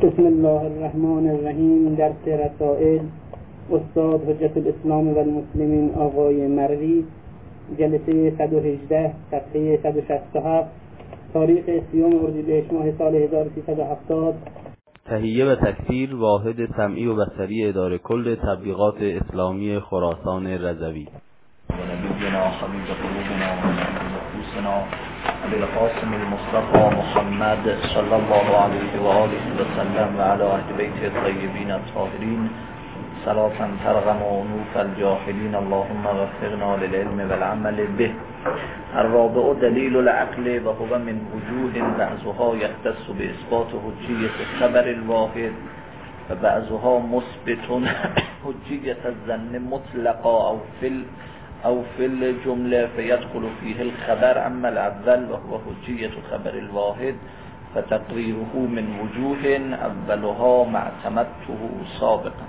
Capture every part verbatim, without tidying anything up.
بسم الله الرحمن الرحیم. درس رسائل استاد حجت الاسلام و المسلمین آقای مروی، جلسه صد و هجده، صفحه صد و شصت و هفت، تاریخ سیوم اردیبهشت ماه سال هزار و سیصد و هفتاد. تهیه و تکثیر واحد سمعی و بصری اداره کل تبلیغات اسلامی خراسان رضوی. و نبینا حبیب قلوبنا و نفوسنا بالقاسم المصطفى محمد صلی الله علیه و آله و سلم و علی اهل بیت الطیبین الطاهرین صلاة ترغم عنوف الجاهلین. اللهم وفقنا للعلم والعمل به. الرابع دلیل العقل و هو من وجوه بعضها یختص باثبات حجیت خبر الواحد و بعضها مثبت حجیت الظن مطلقا او فی او فی الجمله فیدخل فیه الخبر. اما الاول و هو حجیت خبر الواحد فتقریره من وجوه اولها ما اعتمدته سابقا.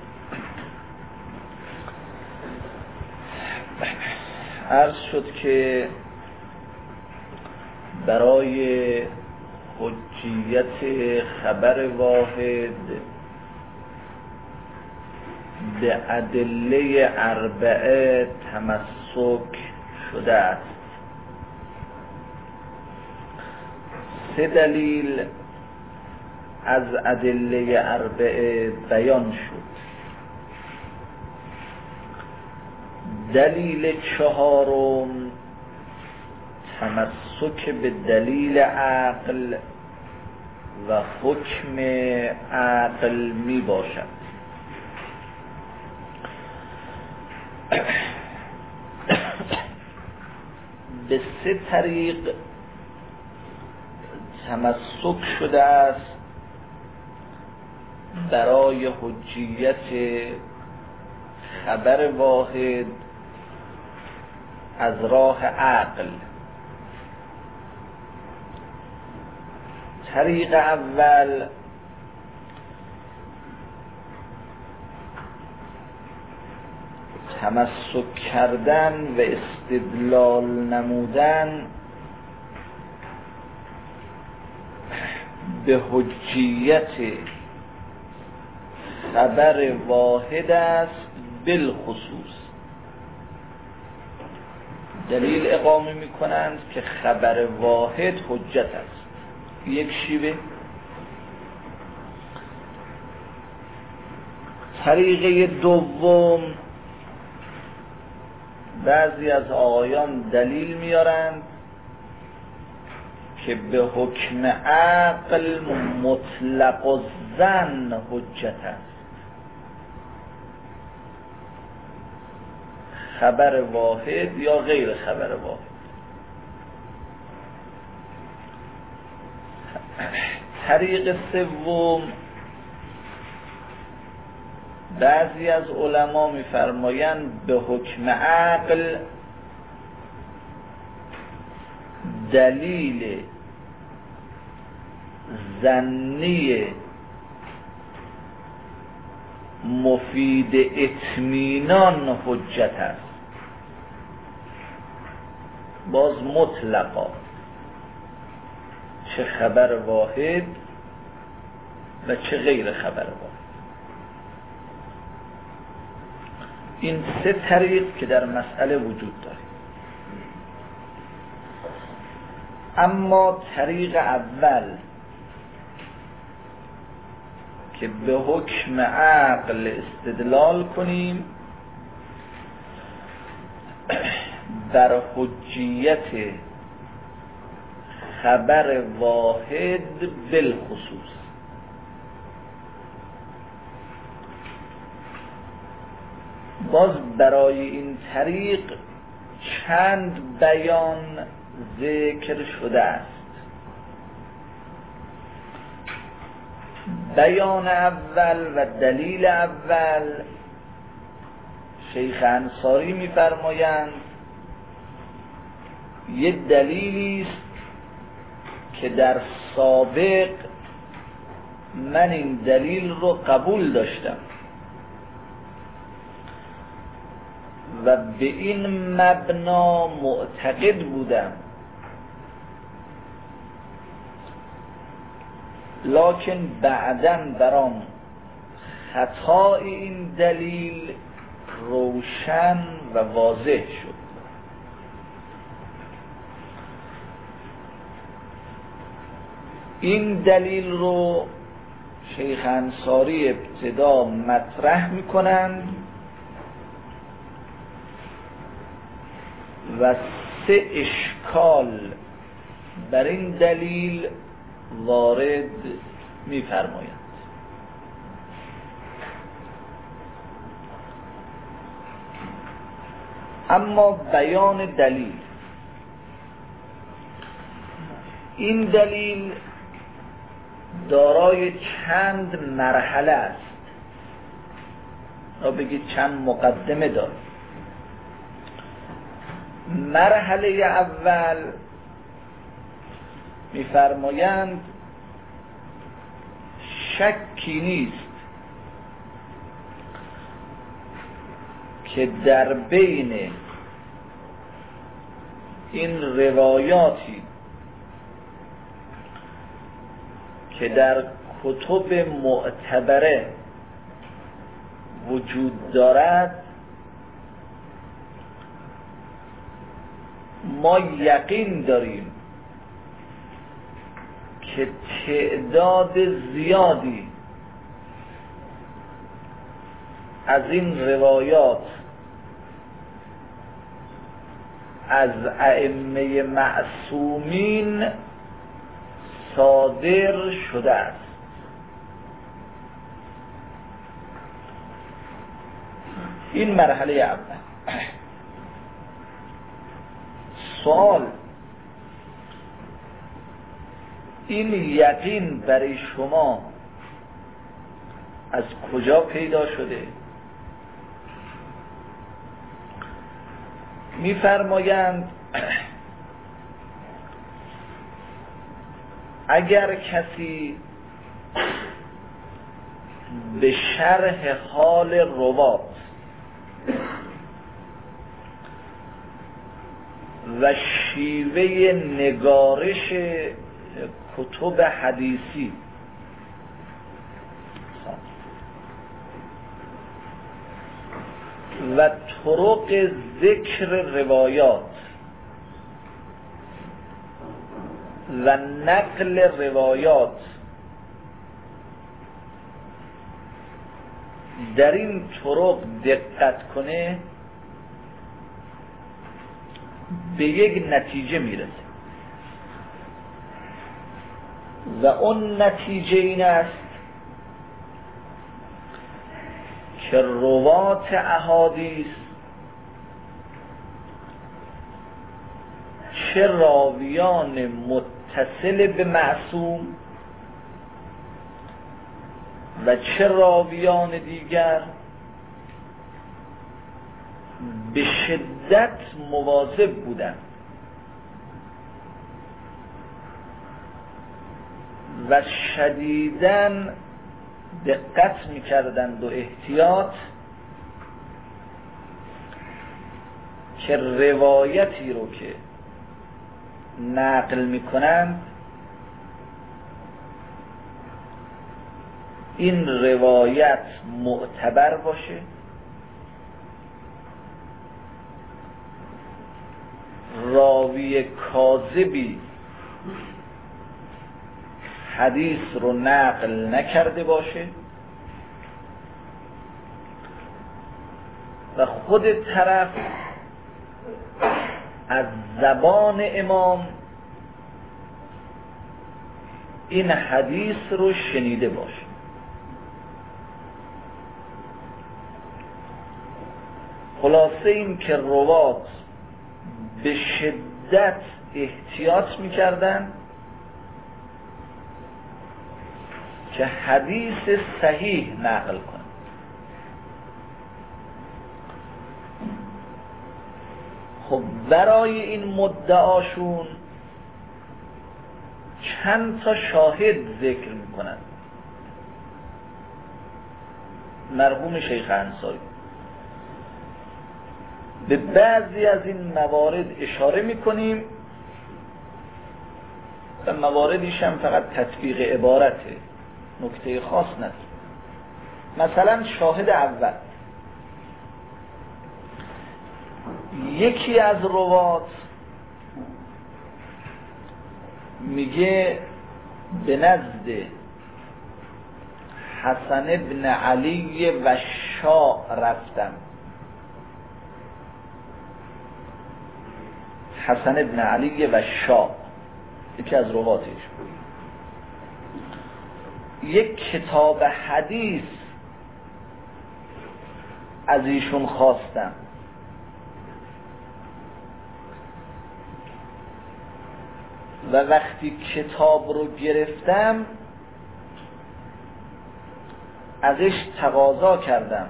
عرض شد که برای حجیت خبر واحد به ادله اربعه تمسک شده است. سه دلیل از ادله اربعه بیان شد. دلیل چهارم تمسک به دلیل عقل و حکم عقل می باشد. به سه طریق تمسک شده است برای حجیت خبر واحد از راه عقل. طریق اول تمسک کردن و استدلال نمودن به حجیت خبر واحد است. بالخصوص دلیل اقامه می کنند که خبر واحد حجت است. یک شیوه. طریقه دوم بعضی از آقایان دلیل میارند که به حکم عقل مطلق الظن حجت است. خبر واحد یا غیر خبر واحد. طریق سوم بعضی از علما می‌فرمایند به حکم عقل دلیل ظنی مفید اطمینان حجت است. باز مطلقا چه خبر واحد و چه غیر خبر واحد. این سه طریق که در مسئله وجود داره. اما طریق اول که به حکم عقل استدلال کنیم بر حجیت خبر واحد بالخصوص. باز برای این طریق چند بیان ذکر شده است. بیان اول و دلیل اول شیخ انصاری می‌فرمایند یه دلیلی است که در سابق من این دلیل رو قبول داشتم و به این مبنا معتقد بودم لکن بعداً برام خطای این دلیل روشن و واضح شد. این دلیل رو شیخ انصاری ابتدا مطرح میکنند و سه اشکال بر این دلیل وارد میفرمایند. اما بیان دلیل، این دلیل دارای چند مرحله است، را بگید چند مقدمه دارد. مرحله اول می‌فرمایند شکی نیست که در بین این روایاتی که در کتب معتبره وجود دارد ما یقین داریم که تعداد زیادی از این روایات از ائمه معصومین صادر شده است. این مرحله اول. سوال: این یقین برای شما از کجا پیدا شده؟ می‌فرمایند اگر کسی به شرح حال روات و شیوه نگارش کتب حدیثی و طرق ذکر روایات و نقل روایات در این طرق دقت کنه به یک نتیجه میرسه و اون نتیجه این است که روات احادیث چه راویان متصل به معصوم و چه راویان دیگر به شدت مواظب بودند و شدیداً دقت می‌کردند و احتیاط که روایتی رو که نقل می‌کنند این روایت معتبر باشه، راوی کاذبی حدیث رو نقل نکرده باشه و خود طرف از زبان امام این حدیث رو شنیده باشه. خلاصه این که روات به شدت احتیاط می‌کردند که حدیث صحیح نقل کنند. خب برای این مدعاشون چند تا شاهد ذکر میکنند. مرحوم شیخ انصاری به بعضی از این موارد اشاره میکنیم و مواردیش هم فقط تطبیق عبارته، نکته خاص نداره. مثلا شاهد اول، یکی از روات میگه به نزد حسن ابن علی وشا رفتم. حسن ابن علی وشا یکی از رواتش، یک کتاب حدیث از ایشون خواستم. و وقتی کتاب رو گرفتم ازش تقاضا کردم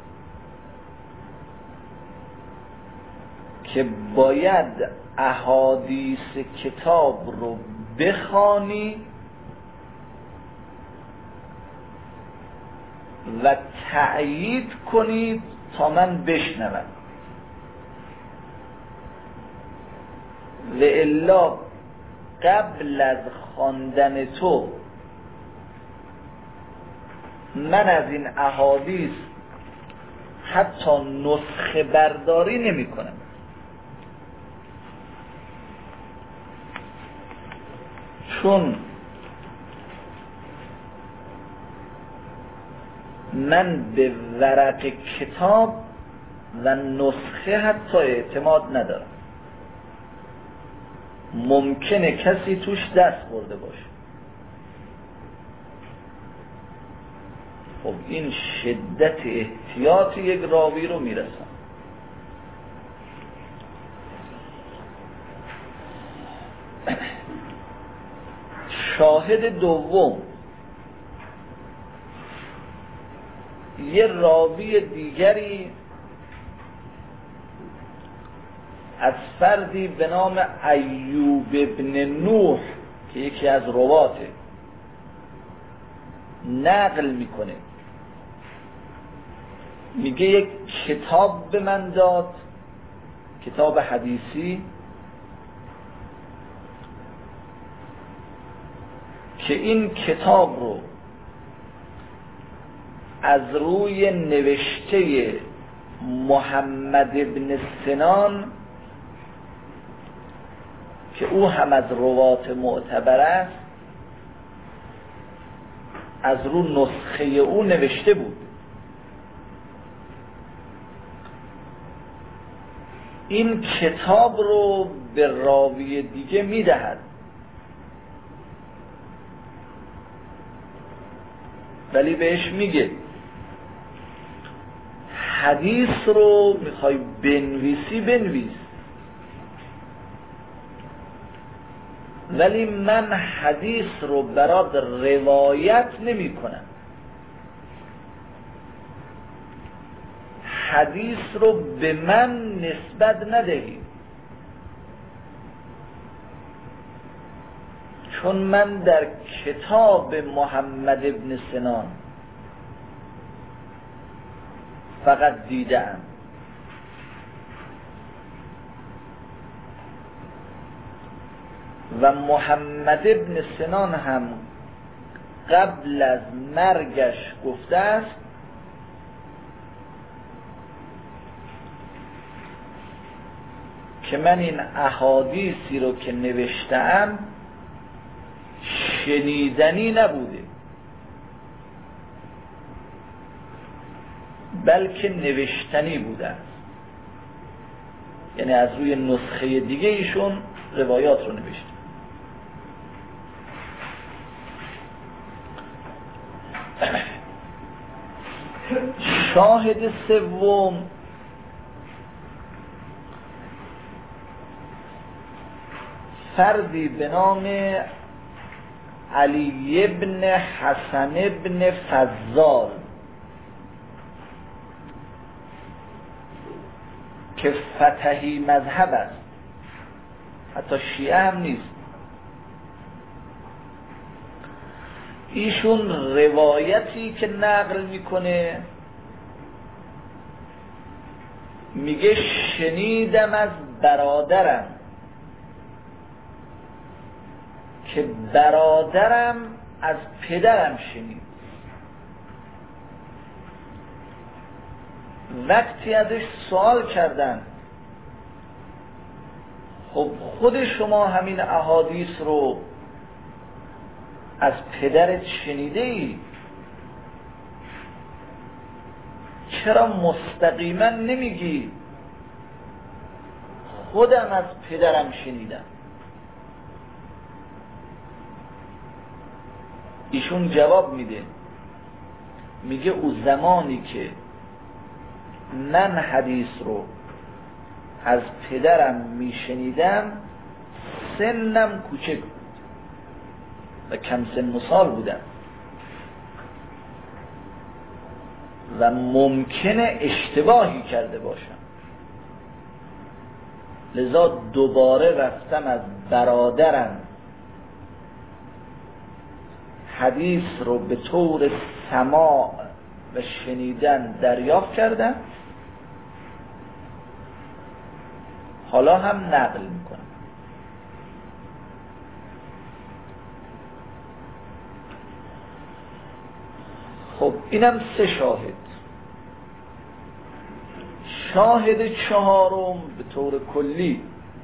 که باید احادیث کتاب رو بخوانی و تأیید کنید تا من بشنوم، و الا قبل از خواندن تو من از این احادیث حتی نسخه برداری نمی کنم. چون من به ورق کتاب و نسخه حتی اعتماد ندارم. ممکنه کسی توش دست برده باشه. خب این شدت احتیاط یک راوی رو میرسن. شاهد دوم، یه راوی دیگری از فردی به نام ایوب ابن نوح که یکی از رواته نقل میکنه، میگه یک کتاب به من داد، کتاب حدیثی، که این کتاب رو از روی نوشته محمد ابن سنان که او هم از روات معتبر است، از رو نسخه او نوشته بود. این کتاب رو به راوی دیگه میدهد، ولی بهش میگه حدیث رو میخوای بنویسی بنویس، ولی من حدیث رو برات روایت نمی کنم. حدیث رو به من نسبت ندهی، چون من در کتاب محمد ابن سنان فقط دیدم. و محمد ابن سنان هم قبل از مرگش گفته است که من این احادیثی رو که نوشتم شنیدنی نبوده، بلکه نوشتنی بوده است. یعنی از روی نسخه دیگه ایشون روایات رو نوشته. شاهد سوم فردی به نام علی ابن حسن ابن فضال که فتحی مذهب است، حتی شیعه هم نیست. ایشون روایتی که نقل میکنه میگه شنیدم از برادرم که برادرم از پدرم شنید. وقتی ازش سوال کردن خب خود شما همین احادیث رو از پدرت شنیده ای، چرا مستقیما نمیگی خودم از پدرم شنیدم؟ ایشون جواب میده، میگه او زمانی که من حدیث رو از پدرم میشنیدم سنم کوچک بود و کم سن و سال بودم و ممکنه اشتباهی کرده باشم، لذا دوباره رفتم از برادرم حدیث رو به طور سماع و شنیدن دریافت کردم، حالا هم نقل میکنم. خب اینم سه شاهد. شاهد چهارم به طور کلی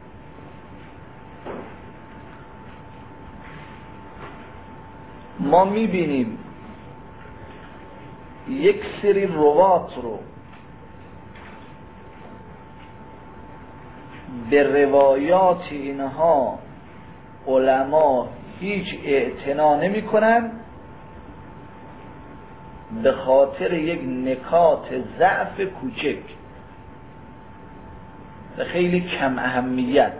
ما میبینیم یک سری روات رو به روایات اینها علما هیچ اعتنا نمی کنن به خاطر یک نکات ضعف کوچک و خیلی کم اهمیت.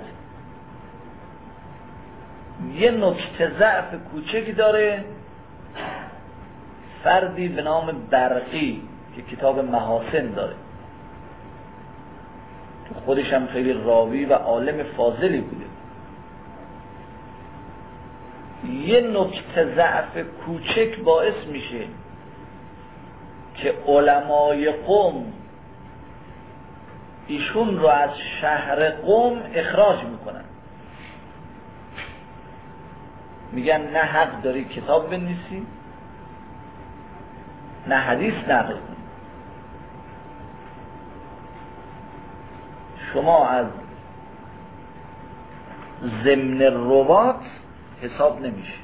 یه نکته ضعف کوچک داره فردی به نام برقی که کتاب محاسن داره، که خودش هم خیلی راوی و عالم فاضلی بوده. یه نکته ضعف کوچک باعث میشه که علمای قوم ایشون رو از شهر قوم اخراج میکنن، میگن نه حق داری کتاب بنویسی نه حدیث نقل کنی، شما از ضمن روات حساب نمیشه.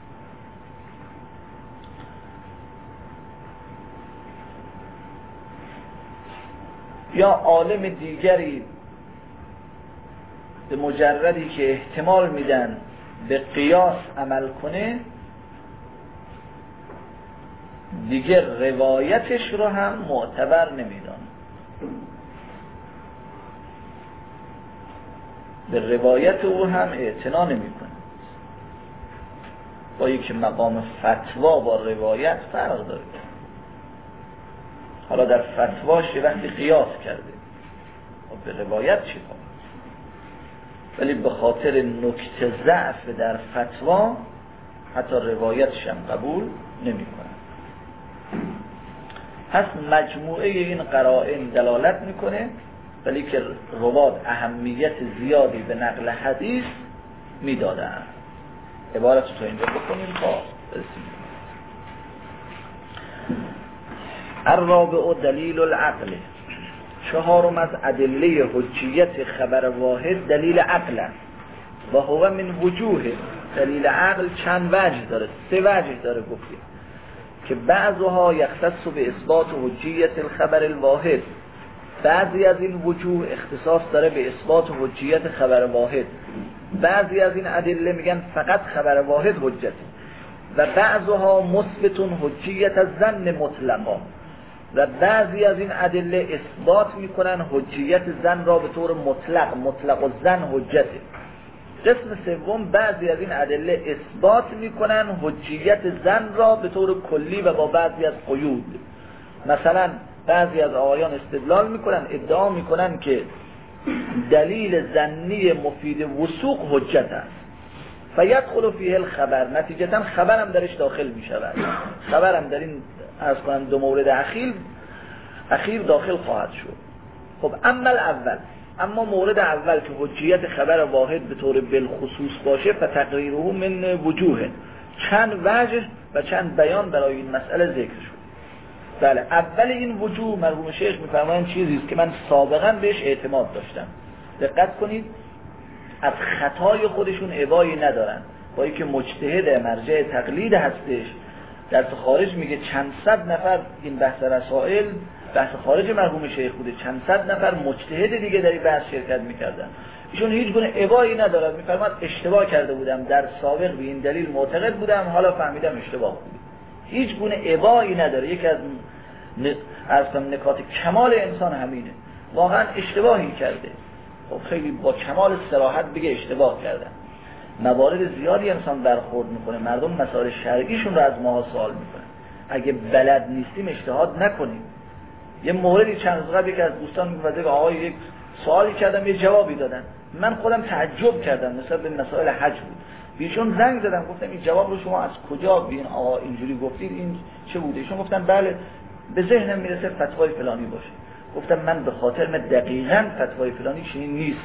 یا عالم دیگری به مجردی که احتمال میدن به قیاس عمل کنه دیگه روایتش رو هم معتبر نمیدان، به روایت او هم اعتنا نمی کنه. با اینکه مقام فتوا با روایت فرق داره. حالا در فتواش یه وقتی قیاس کرده و به روایت چی کنه، ولی به خاطر نکته ضعف در فتوا حتی روایتش هم قبول نمی کنه. پس مجموعه این قرائن دلالت میکنه ولی که رواد اهمیت زیادی به نقل حدیث میدادن. عبارت تو اینجا بکنیم تا برسیم. الرابع دلیل العقل. چهارم از ادله حجیت خبر واحد دلیل عقل است و هو من وجوه. دلیل عقل چند وجه داره، سه وجه داره گفتیم که بعضها یختص به اثبات حجیت الخبر الواحد، بعضی از این وجوه اختصاص داره به اثبات حجیت خبر واحد، بعضی از این ادله میگن فقط خبر واحد حجت و بعضها مثبت حجیت الظن مطلقا و بعضی از این ادله اثبات میکنن حجیت ظن را به طور مطلق، مطلق الظن حجته. قسم سوم بعضی از این ادله اثبات میکنن حجیت ظن را به طور کلی و با بعضی از قیود. مثلا بعضی از آقایان استدلال میکنن، ادعا میکنن که دلیل ظنی مفید وثوق حجت است، فیدخل فیه الخبر، نتیجتا خبرم درش داخل میشود، خبرم در این از کنم دو مورد اخیر اخیر داخل خواهد شد. خب اما اول، اما مورد اول که حجیت خبر واحد به طور بالخصوص باشه فتقریره من وجوه، چند وجه و چند بیان برای این مسئله ذکر شد. بله، اول این وجوه مرحوم شیخ میفرمایند چیزی است که من سابقا بهش اعتماد داشتم. دقت کنید، از خطای خودشون ابایی ندارن، با اینکه مجتهد مرجع تقلید هستش. در خارج میگه چند صد نفر این بحث رسائل بحث خارج مرحوم شیخ بوده، چند صد نفر مجتهد دیگه در این بحث شرکت میکردن. ایشون هیچ گونه ابایی ندارد، میفرماد اشتباه کرده بودم، در سابق به این دلیل معتقد بودم، حالا فهمیدم اشتباه بود. هیچ گونه ابایی نداره. یکی از ن... نکات کمال انسان همینه، واقعا اشتباهی کرده، خب خیلی با کمال صراحت بگه اشتباه کردم. موارد زیادی انسان برخورد میکنه، مردم مسائل شرعیشون رو از ماها سوال میکنن، اگه بلد نیستیم اجتهاد نکنیم. یه موردی چند روز قبل یکی از دوستان میگه آقای یک سوالی کردم یه جوابی دادن، من خودم تعجب کردم، مثلا به مسائل حج بود. بیشون زنگ زدم گفتم این جواب رو شما از کجا بین آقا اینجوری گفتید، این چه بوده؟ ایشون گفتن بله به ذهنم میرسه فتوای فلانی باشه. گفتم من به خاطر من دقیقاً فتوای فلانی چنین نیست.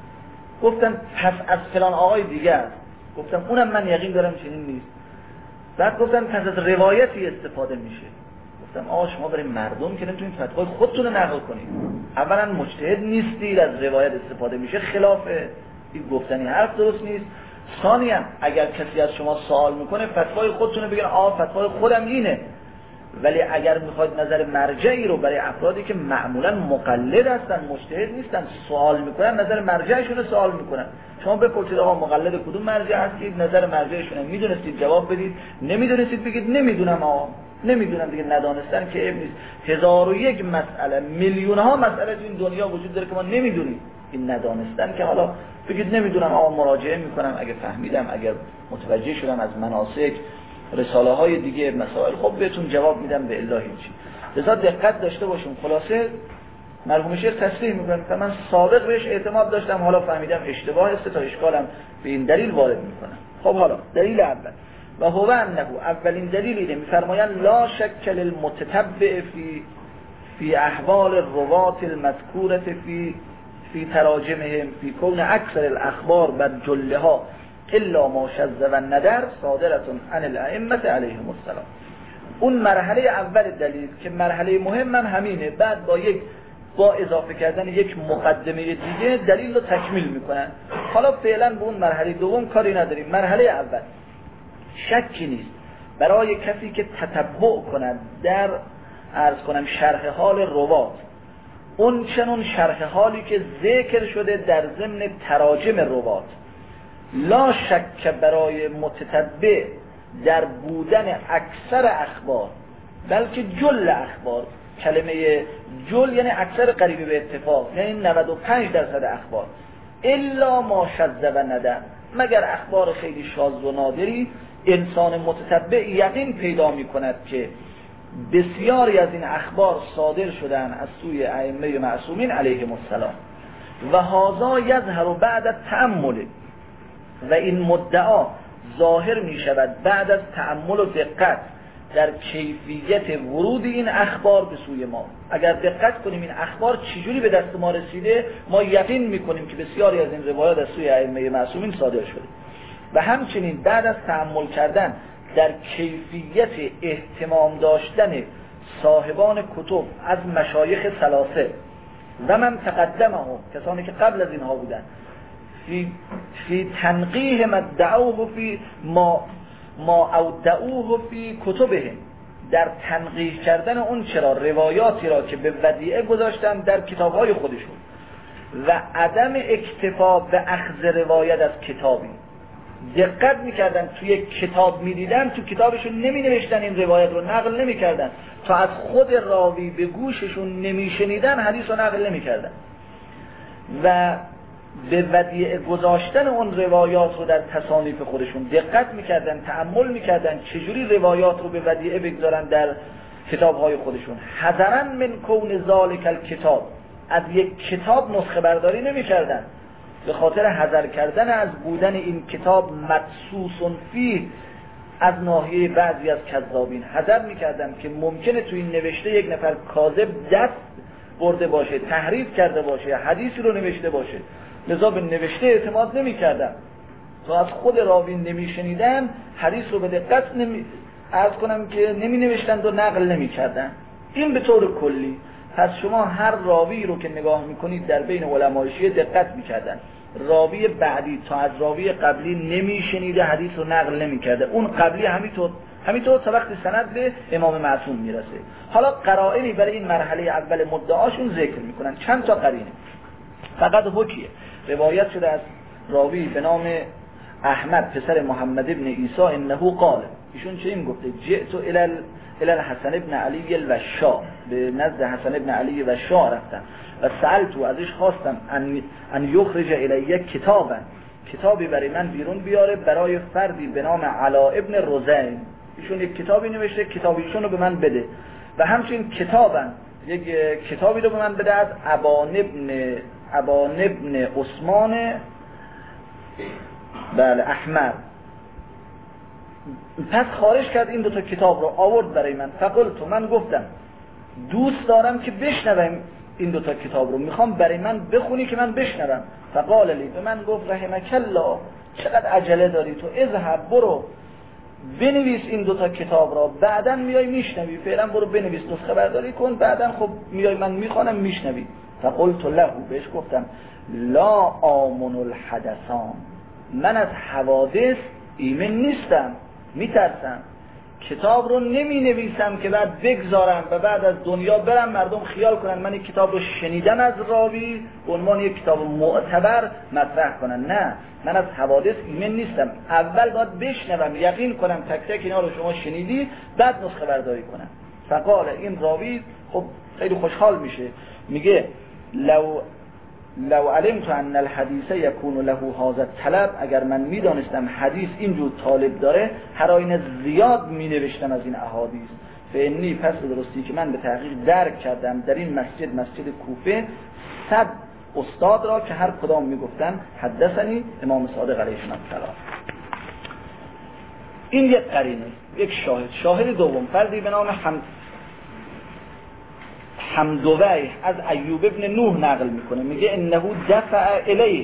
گفتم پس از فلان آقای دیگه است. گفتم اونم من یقین دارم چنین نیست. بعد گفتم پس از روایتی استفاده میشه. گفتم آقا شما برای مردم که نمیتونید فتوای خودتون رو نقل کنید، اولا مجتهد نیستید، از روایت استفاده میشه، خلاف این گفتنی حرف درست نیست. ثانیاً اگر کسی از شما سوال میکنه فتوای خودتون رو بگین آقا فتوای خودم اینه، ولی اگر میخواید نظر مرجعی رو برای افرادی که معمولا مقلد هستن مجتهد نیستن سوال میکنن، نظر مرجعشون رو سوال میکنن، شما بپرسید آقا مقلد کدوم مرجع هستید، نظر مرجعشون میدونستید جواب بدید، نمیدونستید بگید نمیدونم آقا نمیدونم دیگه، ندانستن که عیب نیست. هزار و یک مسئله، میلیون ها مسئله تو این دنیا وجود داره که ما نمیدونیم. این ندانستن که حالا بگید نمیدونم آقا مراجعه میکنم، اگه فهمیدم اگر متوجه شدم از مناسک رساله های دیگه مسائل خب بهتون جواب میدم به الله هیچی. لذا دقت داشته باشون. خلاصه مرحوم شیخ تصریح میکنم که من سابق بهش اعتماد داشتم، حالا فهمیدم اشتباه است، تا اشکالم به این دلیل وارد میکنم. خب حالا دلیل اول و هو انه، اولین دلیل اینه، میفرمایند لا شک للمتتبع فی فی احوال الروات المذکوره فی فی تراجمهم فی کون اکثر الاخبار بر جلها الا ما شذ و ندر صادرتون عن الائمه علیهم السلام. اون مرحله اول دلیل که مرحله مهم هم همینه، بعد با یک با اضافه کردن یک مقدمه دیگه دلیل رو تکمیل میکنن. حالا فعلا به اون مرحله دوم کاری نداریم. مرحله اول شکی نیست برای کسی که تتبع کند در عرض کنم شرح حال روات، اون چنون شرح حالی که ذکر شده در ضمن تراجم روات، لا شک برای متتبع در بودن اکثر اخبار، بلکه جل اخبار، کلمه جل یعنی اکثر قریب به اتفاق، یعنی نود و پنج درصد اخبار، الا ما شذ و ندر، مگر اخبار خیلی شاذ و نادری انسان متتبع یقین پیدا می کند که بسیاری از این اخبار صادر شدن از سوی ائمه معصومین علیهم السلام. و هذا یظهر بعد التأمل، و این مدعا ظاهر می شود بعد از تأمل و دقت در کیفیت ورود این اخبار به سوی ما. اگر دقت کنیم این اخبار چجوری به دست ما رسیده، ما یقین می کنیم که بسیاری از این روایات از سوی ائمه معصومین صادر شده. و همچنین بعد از تأمل کردن در کیفیت اهتمام داشتن صاحبان کتب از مشایخ ثلاثه و من تقدمهم، کسانی که قبل از اینها بودن، فی فی تنقیح ما دعوه فی ما ما اودعوه فی کتبهم، در تنقیح کردن اون چرا روایاتی را که به ودیعه گذاشتن در کتاب‌های خودشون و عدم اکتفا به اخذ روایت از کتابی. دقت میکردن توی کتاب میدیدن، تو کتابشون نمی نوشتن این روایت رو نقل نمی کردن، تا از خود راوی به گوششون نمی شنیدن حدیث رو نقل نمی کردن و به ودیعه گذاشتن اون روایات رو در تصانیف خودشون دقت میکردن، تأمل میکردن چجوری روایات رو به ودیعه بگذارن در کتابهای خودشون. حذرا من کون ذالک الکتاب، از یک کتاب نسخه برداری نمیکردن، به خاطر حذر کردن از بودن این کتاب مدسوس فیه از ناحیه بعضی از کذابین، حذر میکردن که ممکنه تو این نوشته یک نفر کاذب دست برده باشه، تحریف کرده باشه، حدیثی رو نوشته باشه. لذا به نوشته اعتماد نمی‌کردن. تا از خود راوی نمی‌شنیدن، حدیث رو به دقت نمی عرض کنم که نمی‌نوشتند و نقل نمی‌کردن. این به طور کلی. پس شما هر راوی رو که نگاه می‌کنید در بین علمای شیعه دقت می‌کردن. راوی بعدی تا از راوی قبلی نمی‌شنیده، حدیث رو نقل نمی‌کرده. اون قبلی همینطور همینطور تا وقتی سند به امام معصوم میرسه. حالا قرائنی برای این مرحله اول مدعاشون ذکر میکنن، چند تا قرینه. فقط حکیه روایت شده از راوی به نام احمد پسر محمد ابن عیسی انه قال، ایشون چه این گفته؟ جئت الى الى الحسن ابن علی الوشا، به نزد حسن ابن علی الوشا رفتم و سألتو، ازش خواستم ان ان یخرج الی کتابا، کتابی برای من بیرون بیاره برای فردی به نام علا ابن رزین. ایشون یک کتابی نوشته، کتابیشون رو به من بده و همچنین کتابا یک کتابی رو به من بده از ابان ابن ابان ابن عثمان بله احمد. پس خارج کرد این دو تا کتاب رو آورد برای من. فقلت، من گفتم دوست دارم که بشنوم این دو تا کتاب رو، میخوام برای من بخونی که من بشنوم. فقال لی، به من گفت رحمک الله، چقدر عجله داری تو، اذهب برو بنویس این دوتا کتاب را، بعداً میای میشنوی. فعلا برو بنویس، نسخه برداری کن، بعداً خب میای من میخوانم میشنوی. فقلت له، بهش گفتم لا آمن الحدثان، من از حوادث ایمن نیستم، میترسم. کتاب رو نمی نویسم که بعد بگذارم و بعد از دنیا برم مردم خیال کنن من این کتاب رو شنیدم از راوی به عنوان یک کتاب معتبر مطرح کنن. نه، من از حوادث ایمن نیستم، اول باید بشنوم، یقین کنم تک تک اینا رو شما شنیدی، بعد نسخه برداری کنم. فقال، این راوی خب خیلی خوشحال میشه، میگه لو لو علمت ان الحدیث یکون له هذا الطلب، اگر من میدانستم حدیث اینجور طالب داره، هر آینه زیاد مینوشتم از این احادیث. فانی، پس درستی که من به تحقیق درک کردم در این مسجد، مسجد کوفه، صد استاد را که هر کدام میگفتن حدثنی امام صادق علیه السلام. این یک قرینه، یک شاهد. شاهد دوم، فردی به نام حمد حمدوی از ایوب ابن نوح نقل میکنه، میگه انه دفع الیه،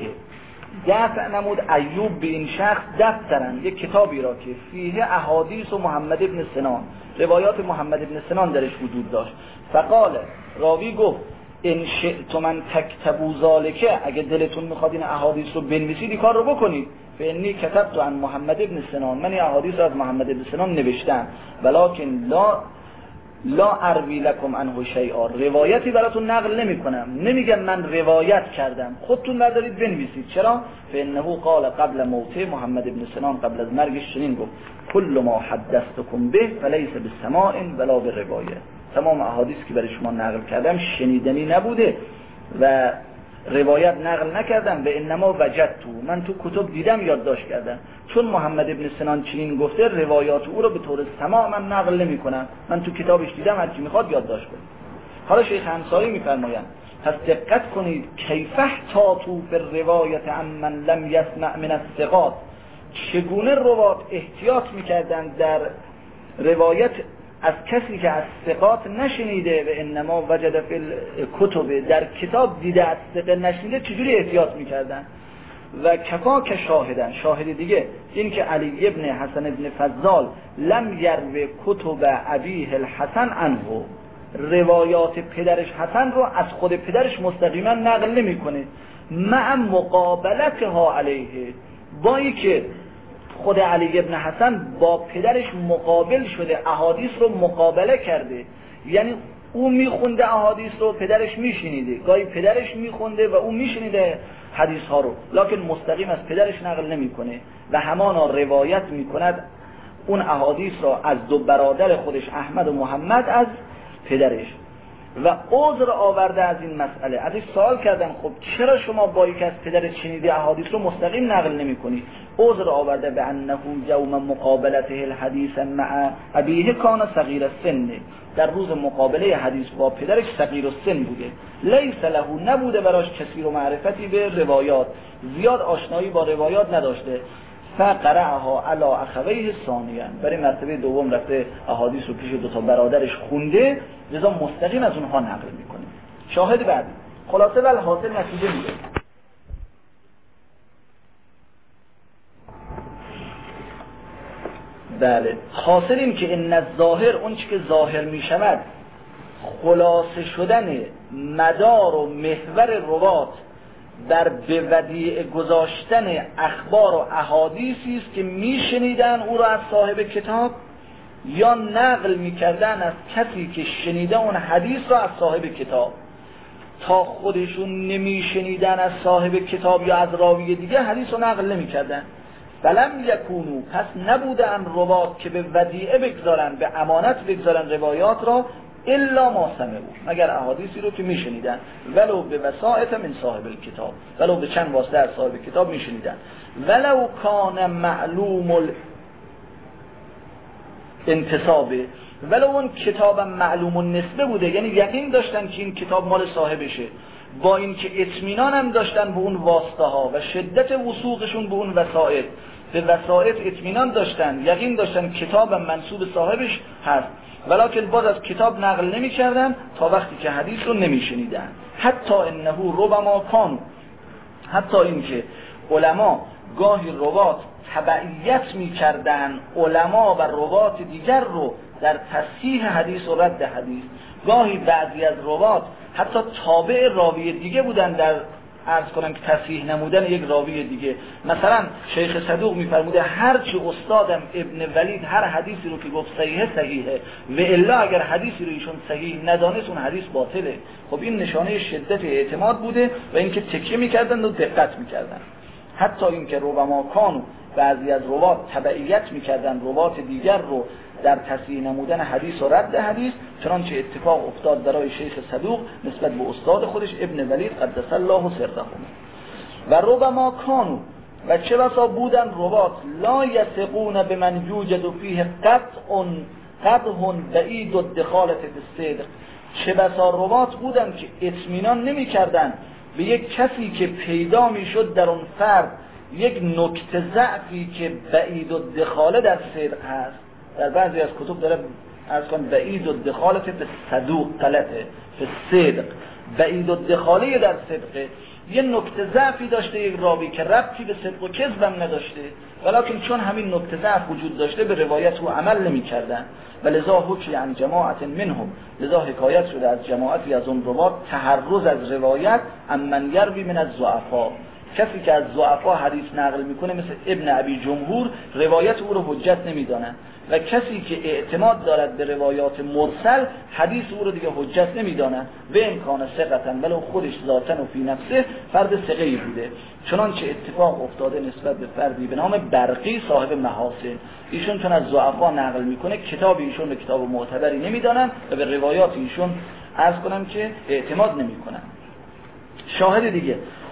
دفع نمود ایوب به این شخص دفترن، یک کتابی را که فیه احادیث و محمد ابن سنان، روایات محمد ابن سنان درش وجود داشت. فقال، راوی گفت ان شئتم من تکتبوا ذالک، اگه دلتون میخواد این احادیث رو بنویسید این کار رو بکنید. فانی کتبت عن محمد ابن سنان، من این احادیث رو از محمد ابن سنان نوشتم، ولکن لا لا اروی لکم عنه شیئا، روایتی براتون نقل نمی کنم، نمیگم من روایت کردم، خودتون بردارید بنویسید. چرا؟ فانه قال قبل موت محمد ابن سنان، قبل از مرگش چنین گفت کل ما حدثتکم به فلیس بالسماع ولا بالروایه، تمام احادیث که برای شما نقل کردم شنیدنی نبوده و روایت نقل نکردم، به انما وجدتو، من تو کتب دیدم یادداشت کردم. چون محمد ابن سنان چنین گفته، روایات او رو به طور سماع من نقل نمی کنم، من تو کتابش دیدم، هر کی میخواد یادداشت کنه. حالا شیخ انصاری میفرمایند پس دقت کنید، کیف احتاطوا فی الروایت عن من لم یسمع من الثقات، چگونه روات احتیاط میکردند در روایت از کسی که از ثقات نشنیده، و انما وجد فی الکتب، در کتاب دیده از ثقه نشنیده، چجوری احتیاط میکردن. و کفا که شاهدن، شاهد دیگه این که علی ابن حسن ابن فضال لم یروی کتب ابیه الحسن عنه، روایات پدرش حسن رو از خود پدرش مستقیما نقل نمیکنه، مع مقابلتها علیه، با اینکه خود علی ابن حسن با پدرش مقابل شده، احادیث رو مقابله کرده، یعنی او میخونده احادیث رو، پدرش میشنیده، گاهی پدرش میخونده و او میشنیده حدیث ها رو، لکن مستقیم از پدرش نقل نمیکنه و همانا روایت میکند اون احادیث را از دو برادر خودش احمد و محمد از پدرش. و عذر آورده از این مسئله، ازش سوال کردن خب چرا شما با یک از پدرت شنیده احادیث رو مستقیم نقل نمی کنی؟ عذر آورده به انه یوم مقابلته الحدیث مع ابیه کان صغیر السن، در روز مقابله حدیث با پدرش صغیر السن بوده، لیس له، نبوده براش کسی رو معرفتی به روایات، زیاد آشنایی با روایات نداشته. فقرأها علی اخویه ثانیا، برای مرتبه دوم رفته احادیث رو پیش دو تا برادرش خونده، لذا مستقیم از اونها نقل میکنه. شاهد بعدی. خلاصه ول حاصل نتیجه میده. بله حاصل این که ان الظاهر، اون چی که ظاهر می شود خلاصه شدن مدار و محور روات در به ودیعه گذاشتن اخبار و احادیثی است که میشنیدن او را از صاحب کتاب یا نقل میکردن از کسی که شنیده اون حدیث را از صاحب کتاب. تا خودشون نمیشنیدن از صاحب کتاب یا از راوی دیگه حدیث رو نقل نمیکردن. فلم یکونو، پس نبودن روات که به ودیعه بگذارن، به امانت بگذارن روایات را، الا ما سمعوا، مگر احادیثی رو که میشنیدن، ولو به وسائط من صاحب الکتاب، ولو به چند واسطه از صاحب کتاب میشنیدن. ولو کان معلوم الانتسابه، ولو اون کتاب معلوم النسبه بوده، یعنی یقین داشتن که این کتاب مال صاحبشه، با اینکه اطمینان هم داشتن به اون واسطه ها و شدت وثوقشون به اون وسائط، به وسائط اطمینان داشتن، یقین داشتن کتاب منسوب صاحبش هست، ولکن باز از کتاب نقل نمی کردن تا وقتی که حدیث رو نمی شنیدن. حتی انه ربما کانوا، حتی اینکه علما گاهی روات تبعیت می کردن علما و روات دیگر رو در تصحیح حدیث و رد حدیث. گاهی بعضی از روات حتی تابع راوی دیگه بودن در عرض کنم که تصحیح نمودن یک راوی دیگه. مثلا شیخ صدوق میفرموده هرچی استادم ابن ولید هر حدیثی رو که گفت صحیحه صحیحه و الا اگر حدیثی رو ایشون صحیح ندانست اون حدیث باطله. خب این نشانه شدت اعتماد بوده و اینکه تکیه میکردن و دقت میکردن. حتی اینکه ربما کانوا، بعضی از روات تبعیت میکردن روات دیگر رو در تصحیح نمودن حدیث و رد حدیث، چنانچه اتفاق افتاد برای شیخ صدوق نسبت به استاد خودش ابن ولید قدس الله سره. و ربما کانوا، و چه بسا بودن روات لا یثقون بمن یوجد فیه قطع قدح بعید الدخالة بالصدق، چه بسا روات بودن که اطمینان نمی کردن به یک کسی که پیدا می شد در اون فرد یک نکته ضعفی که بعید الدخاله در صدق هست. در بعضی از کتب داره عرض کن بعید الدخاله به صدوق غلطه، به صدق بعید الدخاله در صدقه، یه نکته ضعفی داشته یک راوی که ربطی به صدق و کذب هم نداشته، ولکن چون همین نکته ضعف وجود داشته به روایت او عمل نمی کردن و لذا حکی عن جماعت منهم، لذا حکایت شده از جماعتی از اون روات تحرز از روایت امن یروی من الضعفاء، کسی که از ضعفا حدیث نقل میکنه مثل ابن ابی جمهور روایت او رو حجت نمیدانن و کسی که اعتماد دارد به روایات مرسل حدیث او رو دیگه حجت نمیدانن و امکان ثقتا ولو خودش ذاتن و فی نفسه فرد ثقه‌ای بوده. چنانچه اتفاق افتاده نسبت به فردی به نام برقی صاحب محاسن، ایشون چون از ضعفا نقل میکنه کتاب ایشون به کتاب معتبری نمیدانن و به روایات ایشون عرض کنم که اعتماد نمیکنن. شاهد دیگه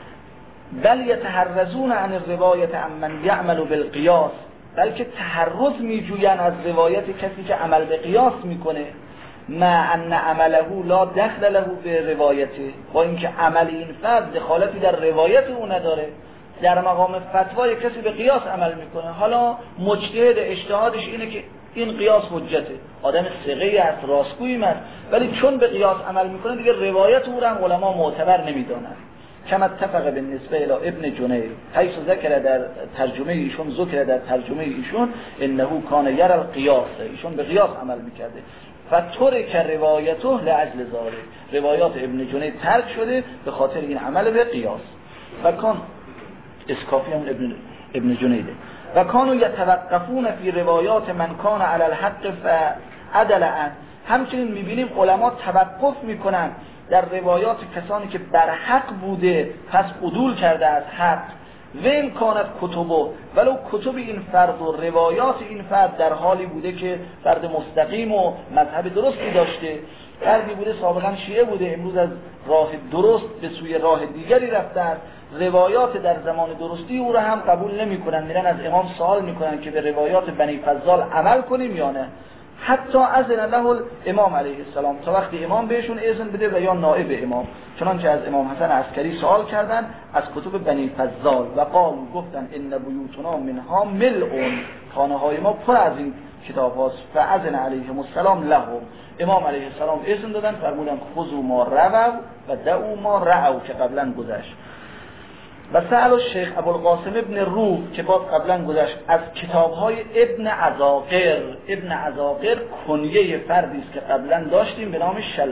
بل یتحرزون عن الروایت عمن یعمل بالقیاس، بلکه تحرز میجوین از روایت کسی که عمل به قیاس میکنه، مع ان عمله لا دخل له به روایته، با اینکه عمل این فرد دخالتی در روایت او نداره. در مقام فتوای کسی به قیاس عمل میکنه، حالا مجتهد اجتهادش اینه که این قیاس حجته، آدم ثقه‌ای است راستگویی است، ولی چون به قیاس عمل میکنه دیگه روایت او را هم علما معتبر نمیدونن. کما اتفق بالنسبه الى ابن جنید حیث ذکر در ترجمه ایشون ذکر در ترجمه ایشون انه کان یرى القیاس، ایشون به قیاس عمل میکرده. فترک روایته لاجل ذلک، روایات ابن جنید ترک شده به خاطر این عمل به قیاس. و کان اسکافی هم ابن ابن جنیده. و کانوا یتوقفون فی روایات من کان علی الحق فعدل عن، همچنین میبینیم علما توقف میکنن در روایات کسانی که بر حق بوده پس عدول کرده از حق، و این کانت کتبو، ولو کتب این فرد و روایات این فرد در حالی بوده که فرد مستقیم و مذهب درستی داشته، فردی بوده سابقا شیعه بوده امروز از راه درست به سوی راه دیگری رفته است، روایات در زمان درستی او را هم قبول نمی کنن، میرن از امام سوال میکنن که به روایات بنی فضال عمل کنیم یا نه. حتی اذن له امام علیه السلام، تا وقتی امام بهشون اذن بده و یا نائب امام. چنانچه از امام حسن عسکری سوال کردن از کتب بنی فضال و قالوا، گفتن ان بیوتنا منها ملء، خانه های ما پر از این کتاب هاست. فاذن علیهم السلام لهم، امام علیه السلام اذن دادن، فرمودن خذوا ما رووا و دعوا ما رعوا که قبلا گذشت. و سأل الشیخ ابوالقاسم ابن روح که باز قبلا گذشت از کتاب‌های ابن عزاقر. ابن عزاقر کنیه فردی است که قبلا داشتیم به نام شل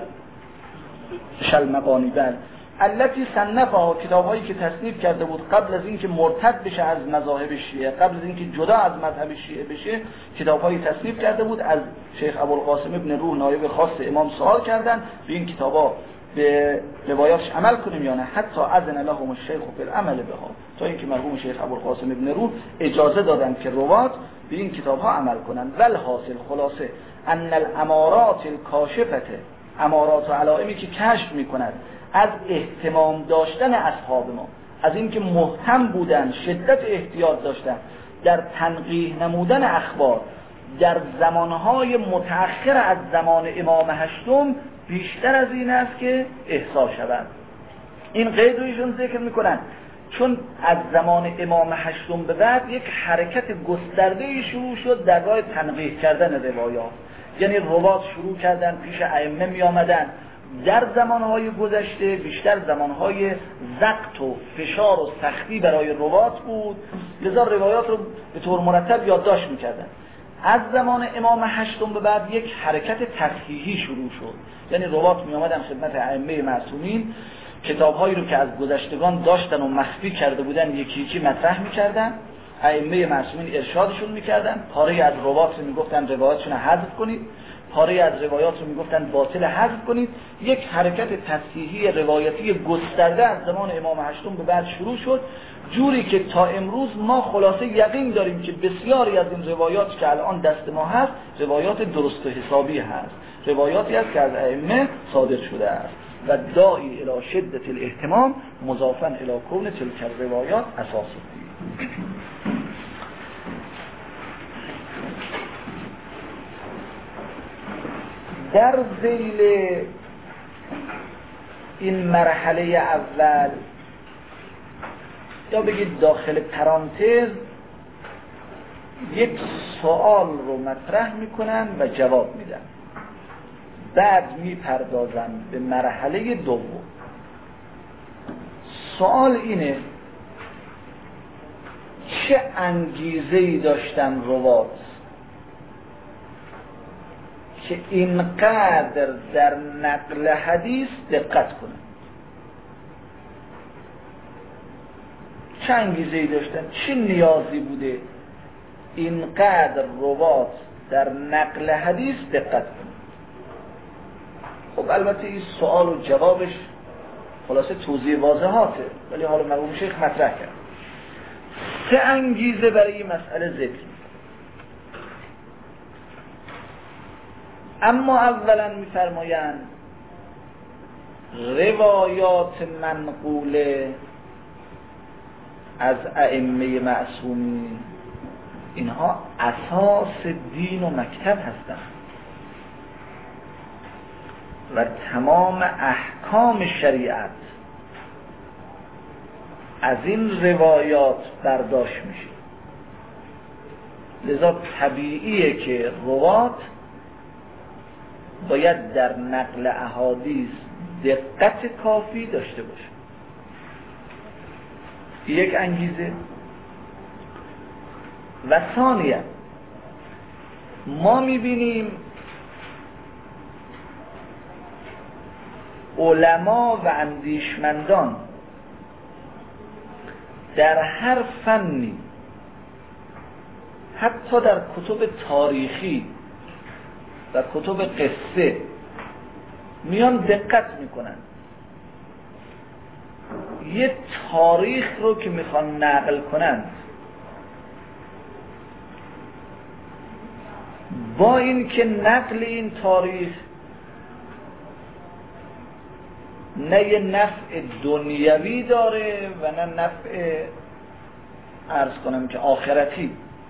شلمقانی بل التي صنفها، کتاب‌هایی که تصنیف کرده بود قبل از اینکه مرتد بشه از مذاهب شیعه، قبل از اینکه جدا از مذهب شیعه بشه، کتاب‌هایی تصنیف کرده بود. از شیخ ابوالقاسم ابن روح نایب خاص امام سوال کردن به این کتاب‌ها به روایاتش عمل کنیم یا نه. حتی اذن لهم الشیخ فی العمل بها، تا اینکه مرحوم شیخ ابوالقاسم ابن روح اجازه دادن که روات به این کتاب‌ها عمل کنند. ول حاصل خلاصه ان الامارات الکاشفه، امارات و علائمی که کشف می‌کند از اهتمام داشتن اصحاب ما، از اینکه مهتم بودن، شدت احتیاط داشتن در تنقیح نمودن اخبار در زمانهای متأخر از زمان امام هشتم، بیشتر از این است که احصا شود. این قید رو ایشون ذکر میکنن چون از زمان امام هشتم به بعد یک حرکت گسترده شروع شد در راه تنقیح کردن روایات، یعنی روات شروع کردن پیش ائمه می آمدن. در زمانهای گذشته بیشتر زمانهای ضغط و فشار و سختی برای روات بود، لذا روایات رو به طور مرتب یادداشت میکردن. از زمان امام هشتم به بعد یک حرکت تصحیحی شروع شد، یعنی روات می آمدن خدمت ائمه معصومین، کتاب‌هایی رو که از گذشتگان داشتن و مخفی کرده بودن یکی یکی مطرح می‌کردن، ائمه معصومین ارشادشون می‌کردن، پاره از روات رو می‌گفتن روایاتشون رو حذف کنید، پاره از روایات رو می‌گفتن باطل حذف کنید. یک حرکت تصحیحی روایتی گسترده از زمان امام هشتم به بعد شروع شد، جوری که تا امروز ما خلاصه یقین داریم که بسیاری از این روایات که الان دست ما هست روایات درست و حسابی هست، روایاتی است که از ائمه صادر شده است. و داعی الی شدت الاهتمام مضافا الی کون تلک الروایات اساسی. در ذیل این مرحله اول یا بگید داخل پرانتز یک سوال رو مطرح میکنن و جواب میدن، بعد میپردازن به مرحله دوم. سوال اینه چه انگیزه‌ای داشتن روات که اینقدر در نقل حدیث دقت کنن؟ چه انگیزه‌ای داشتن؟ چه نیازی بوده اینقدر روات در نقل حدیث دقت کنن؟ خب البته این سوال و جوابش خلاصه توضیح واضحاته، ولی حالا مرحوم شیخ مطرح کرد. سه انگیزه برای این مسئله ذکر. اما اولا می‌فرمایند روایات منقوله از ائمه معصومین اینها اساس دین و مکتب هستند و تمام احکام شریعت از این روایات برداشت میشه. لذا طبیعیه که روات باید در نقل احادیث دقت کافی داشته باشه. یک انگیزه. و ثانیاً ما میبینیم علما و اندیشمندان در هر فنی، حتی در کتب تاریخی و کتب قصه، میان دقت میکنن یه تاریخ رو که میخوان نقل کنن با این که نقل این تاریخ نه یه نفع دنیوی داره و نه نفع عرض کنم که آخرتی،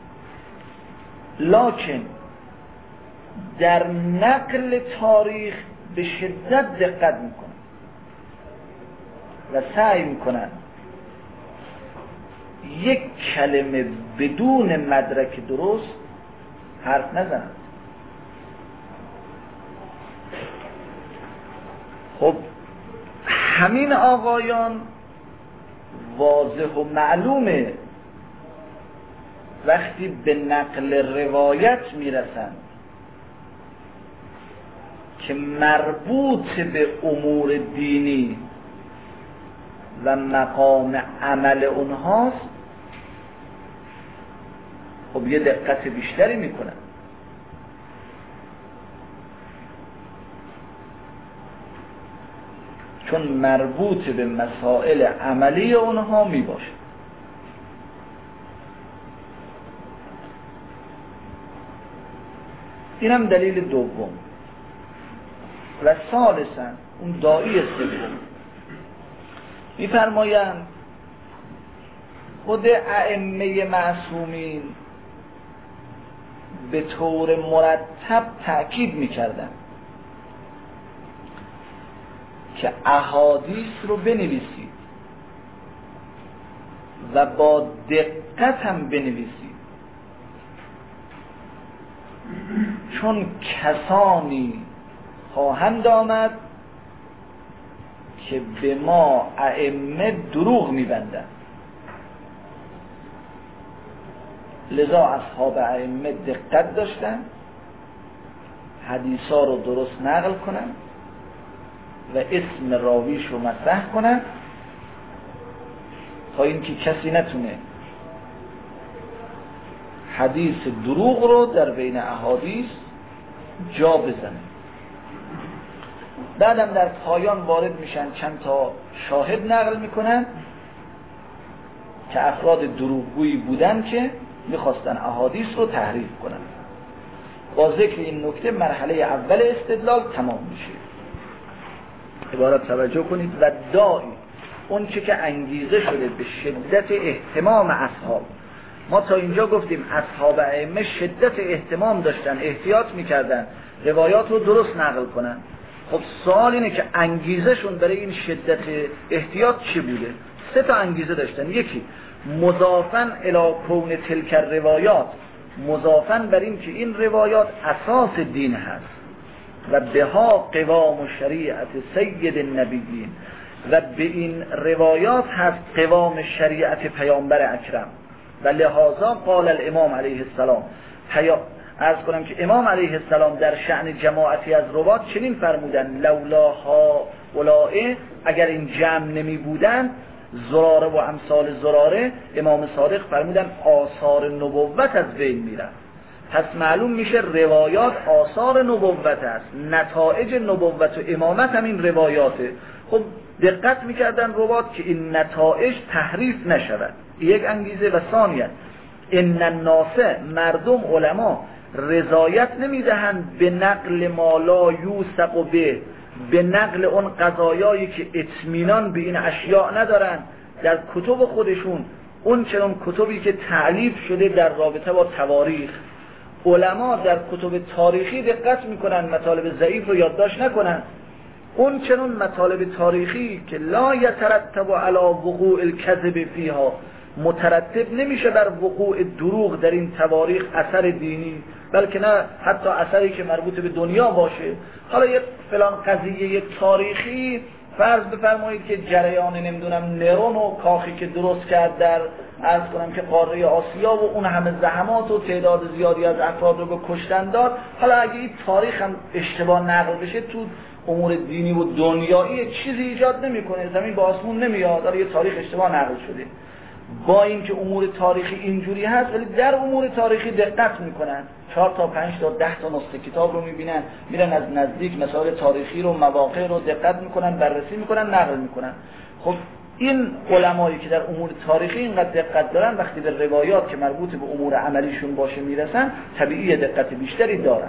لکن در نقل تاریخ به شدت دقت میکنن و سعی میکنن یک کلمه بدون مدرک درست حرف نزنند. خب همین آقایان واضح و معلومه وقتی به نقل روایت میرسند که مربوط به امور دینی و مقام عمل اونهاست، خب یه دقت بیشتری میکنن. چون مربوط به مسائل عملی اونها میباشه. اینم دلیل دوم. و ثالثاً اون داعی سوم میفرمایند خود ائمه معصومین به طور مرتب تأکید میکردن که احادیث رو بنویسید و با دقت هم بنویسید، چون کسانی خواهند آمد که به ما ائمه دروغ میبندند، لذا اصحاب ائمه دقت داشتن حدیثا رو درست نقل کنن و اسم راویش رو مطرح کنن تا اینکه کسی نتونه حدیث دروغ رو در بین احادیث جا بزنه. بعدم در پایان وارد میشن چند تا شاهد نقل میکنن که افراد دروغگویی بودن که میخواستن احادیث رو تحریف کنن. با ذکر این نکته مرحله اول استدلال تمام میشه. عبارت توجه کنید. و داعی اون چه که انگیزه شده به شدت اهتمام اصحاب. ما تا اینجا گفتیم اصحاب ائمه شدت اهتمام داشتن، احتیاط میکردن روایات رو درست نقل کنن. خب سوال اینه که انگیزشون برای این شدت احتیاط چی بوده؟ سه تا انگیزه داشتن. یکی مضافن الی کون تلک روایات، مضافن بر این که این روایات اساس دین هست و بها قوام شریعت سید النبیین، و به این روایات هست قوام شریعت پیامبر اکرم. و لحاظا قال الامام علیه السلام، عرض کنم که امام علیه السلام در شأن جماعتی از روات چنین فرمودن لولاها اولائه، اگر این جمع نمی بودن زراره و امثال زراره، امام صادق فرمودن آثار نبوت از بین میرن. پس معلوم میشه روایات آثار نبوت است، نتایج نبوت و امامت هم این روایاته. خب دقت میکردن روات که این نتایج تحریف نشود، یک انگیزه. و ثانیاً ان الناس، مردم علما رضایت نمیدهند به نقل ما لا یوثق به، به نقل اون قضایایی که اطمینان به این اشیاء ندارن در کتب خودشون، اون چنان کتبی که تألیف شده در رابطه با تواریخ. علما در کتب تاریخی دقت میکنن مطالب ضعیف رو یادداشت نکنن، اون چنان مطالب تاریخی که لا یترتب علی وقوع الکذب فیها، مترتب نمیشه بر وقوع دروغ در این تواریخ اثر دینی، بلکه نه حتی اثری که مربوط به دنیا باشه. حالا یک فلان قضیه یک تاریخی فرض بفرمایید که جریان نمیدونم نرون و کاخی که درست کرد در عرض کنم که قاره آسیا و اون همه زحمات و تعداد زیادی از افراد رو به کشتن داد. حالا اگه این تاریخ هم اشتباه نقل بشه تو امور دینی و دنیایی چیزی ایجاد نمیکنه، زمین به آسمون نمیاد، حالا یه تاریخ اشتباه نقل شده. با اینکه امور تاریخی اینجوری هست ولی در امور تاریخی دقت میکنن، چهار تا پنج تا ده تا نسخه کتاب رو میبینن، میرن از نزدیک مسائل تاریخی رو، مواقع رو دقت میکنن، بررسی میکنن، نقل میکنن. خب این علمایی که در امور تاریخی اینقدر دقت دارن وقتی به روایات که مربوط به امور عملیشون باشه میرسن طبیعی دقت بیشتری دارن.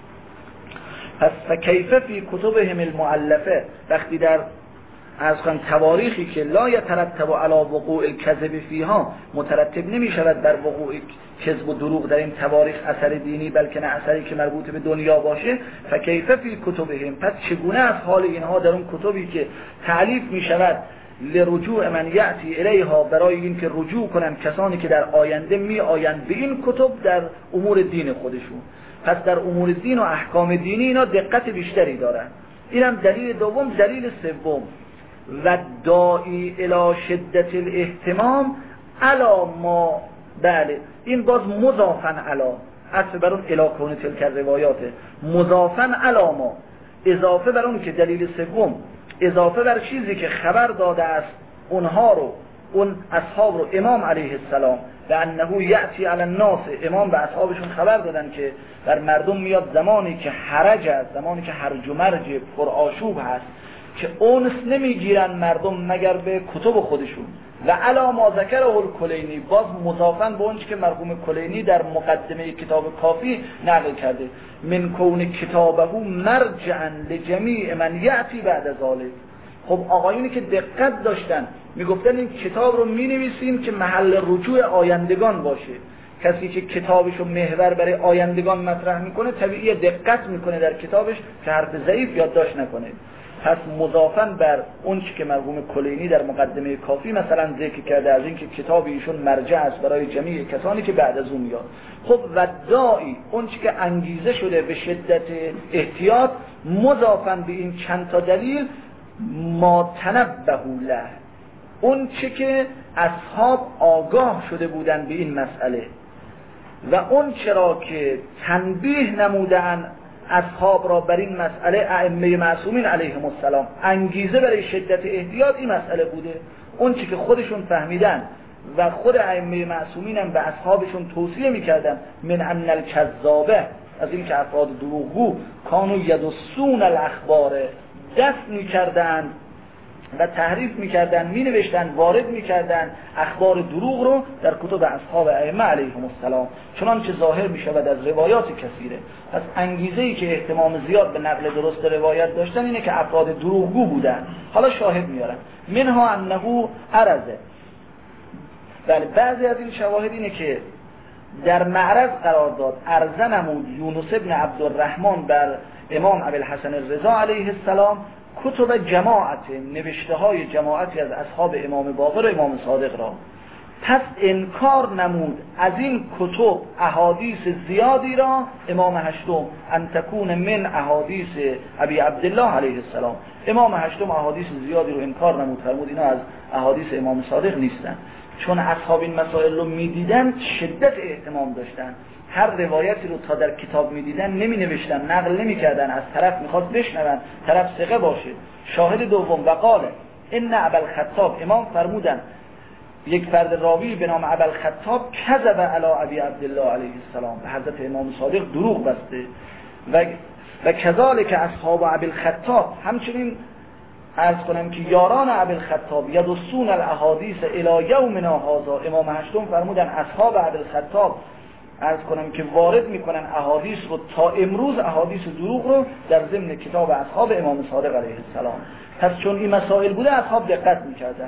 پس فکیف فی کتبهم المؤلفه، وقتی در از کن تواریخی که لا یترتب علی وقوع الکذب فیها، مترتب نمی شود بر وقوع کذب و دروغ در این تواریخ اثر دینی بلکه نه اثری که مربوط به دنیا باشه، فکیف فی کتبهم، پس چگونه از حال اینها در اون کتبی که تألیف می شود لرجوع من یأتی الیها، برای این که رجوع کنن کسانی که در آینده می آیند به این کتب در امور دین خودشون. پس در امور دین و احکام دینی اینا دقت بیشتری دارن. اینم دلیل دوم. دلیل سوم و داعی الی شدت الاهتمام علا ما، بله این باز مضافن علا، عطف بر اون الی کون تلک روایاته، مضافن علا ما، اضافه بر اون که دلیل سوم اضافه بر چیزی که خبر داده است اونها رو، اون اصحاب رو امام علیه السلام و انه یأتی علی الناس، امام به اصحابشون خبر دادن که در مردم میاد زمانی که حرج است، زمانی که هرج و مرج پر آشوب هست که اونس نمیگیرن مردم مگر به کتب خودشون. و علا ما ذکره الکلینی، باز مضافن به اونچه که مرحوم کلینی در مقدمه کتاب کافی نقل کرده، من کون کتابه مرجعا لجمیع من یأتی بعد ذلک. خب آقایونی که دقت داشتن میگفتن این کتاب رو مینویسیم که محل رجوع آیندگان باشه. کسی که کتابشو محور برای آیندگان مطرح میکنه طبیعی دقت میکنه در کتابش که حرف ضعیف یادداشت نکنه. پس مضافن بر اون چی که مرحوم کلینی در مقدمه کافی مثلا ذکر کرده از این که کتاب ایشون مرجع است برای جمیع کسانی که بعد از اون میاد. خب و داعی اون چی که انگیزه شده به شدت احتیاط، مضافن به این چند تا دلیل ما تنبه له، اون چی که اصحاب آگاه شده بودن به این مسئله و اون چرا که تنبیه نمودن اصحاب را بر این مسئله ائمه معصومین علیهم السلام، انگیزه برای شدت احتیاط این مسئله بوده. اون چی که خودشون فهمیدن و خود ائمه معصومین هم به اصحابشون توصیه میکردن من ان الکذابه، از این که افراد دروغگو کانوا یدسون الاخبار، دست میکردن و تحریف میکردن، مینوشتن، وارد میکردن اخبار دروغ رو در کتب اصحاب ائمه علیهم السلام، چنانچه ظاهر میشود از روایات کثیره. پس انگیزه‌ای که اهتمام زیاد به نقل درست روایت داشتن اینه که افراد دروغگو بودن. حالا شاهد میارن منها انه عرضه، بله بعضی از این شواهد اینه که در معرض قرار داد، عرضه نمود یونس ابن عبدالرحمن بر امام ابوالحسن الرضا علیه السلام کتب جماعت، نوشته های جماعتی از اصحاب امام باقر و امام صادق را. پس انکار نمود از این کتب احادیث زیادی را امام هشتم، ان تکون من احادیث ابی عبدالله علیه السلام، امام هشتم احادیث زیادی رو انکار نمود، فرمود اینا از احادیث امام صادق نیستن. چون اصحاب این مسائل رو میدیدن شدت اهتمام داشتن، هر روایتی رو تا در کتاب میدیدن نمی نوشتن، نقل نمی کردن، از طرف میخواست بشنون، طرف ثقه باشه. شاهد دوم وقاله ان ابوالخطاب، امام فرمودن یک فرد راوی به نام ابوالخطاب کذب علی ابی عبدالله علیه السلام، به حضرت امام صادق دروغ بسته. و و کذالک اصحاب ابوالخطاب، همچنین عرض کنم که یاران ابوالخطاب یدسون الاحادیث الی یومنا هذا، امام هشتم فرمودن اصحاب ابوالخطاب عرض کنم که وارد میکنن احادیث رو تا امروز، احادیث دروغ رو در ضمن کتاب اصحاب امام صادق علیه السلام. پس چون این مسائل بوده اصحاب دقت میکردن.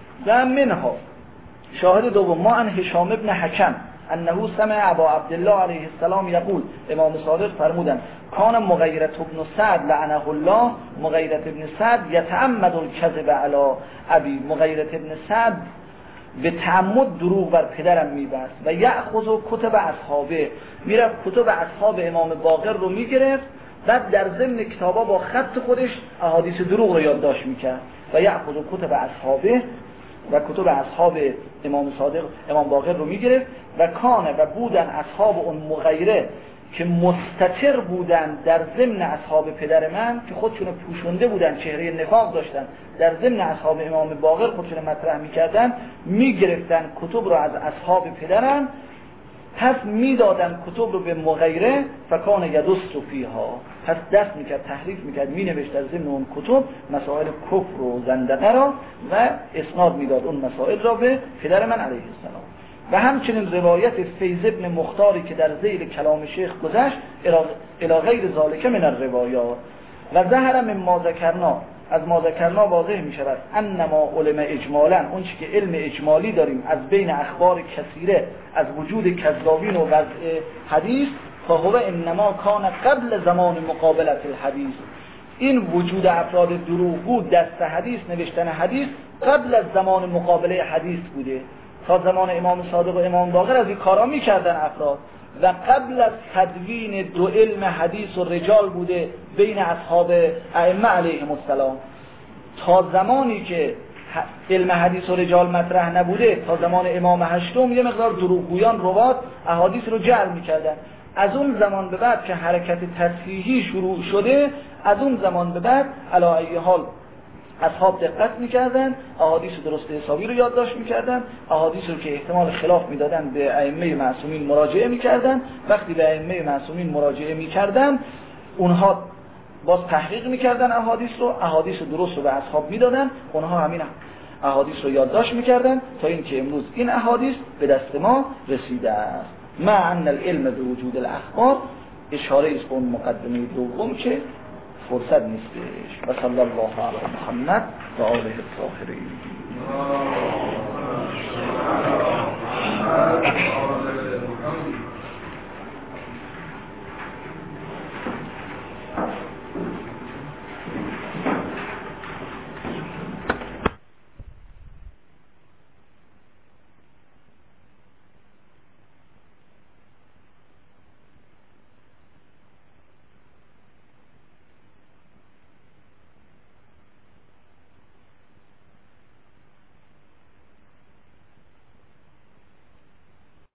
و منها شاهد دوم ما ان هشام ابن حکم انه سمع ابا عبدالله علیه السلام یقول، امام صادق فرمودن کان مغیرة ابن سعد لعنه الله، مغیرة ابن سعد یتعمد الکذب علی ابی، مغیرة ابن سعد به تعمد دروغ بر پدرم میبست و یأخذ کتب اصحابه، میرفت کتب اصحاب امام باقر رو میگرفت، بعد در ضمن کتابا با خط خودش احادیث دروغ رو یادداشت میکرد. و یأخذ کتب اصحابه، و کتب اصحاب امام صادق امام باقر رو میگرفت. و کانه و بودن اصحاب اون مغیره که مستتر بودن در ضمن اصحاب پدر من، که خودشون پوشونده بودن، چهره نفاق داشتن، در ضمن اصحاب امام باقر خودشون مطرح میکردن، میگرفتن کتب رو از اصحاب پدرم، پس میدادن کتب رو به مغیره، فکان یدس فیها، پس دست میکرد، تحریف میکرد، مینوشت از ضمن اون کتب مسائل کفر و زندقه را و اسناد میداد اون مسائل را به پدر من علیه السلام. و همچنین روایت فیض ابن مختاری که در ذیل کلام شیخ گذشت الی غیر ذالک من الروایات. و ظهر من ما ذکرنا، از ما ذکرنا واضح می شود انما علم اجمالا، اون چی که علم اجمالی داریم از بین اخبار کثیره از وجود کذابین و وضع حدیث، فهو انما کان قبل زمان مقابلت الحدیث، این وجود افراد دروغگو دست حدیث، نوشتن حدیث قبل از زمان مقابله حدیث بوده. تا زمان امام صادق و امام باقر از این کارا میکردن افراد و قبل از تدوین دو علم حدیث و رجال بوده بین اصحاب ائمه علیهم السلام. تا زمانی که علم حدیث و رجال مطرح نبوده، تا زمان امام هشتم، یه مقدار دروغگویان روات احادیث رو جعل میکردن. از اون زمان به بعد که حرکت تصحیحی شروع شده، از اون زمان به بعد علی ای حال اصحاب دقت میکردن، احادیث درست حسابی رو یادداشت میکردن، احادیث رو که احتمال خلاف میدادن به ائمه معصومین مراجعه میکردن. وقتی به ائمه معصومین مراجعه میکردن، اونها باز تحقیق میکردن احادیث رو، احادیث درست رو به اصحاب میدادن، اونها همین احادیث رو یادداشت میکردن تا اینکه امروز این احادیث به دست ما رسیده است. مع ان العلم بوجود الاخبار اشاره است به اون مقدمه دوم که فرصت نیستش. و صلی الله علی محمد و آله الطاهرین.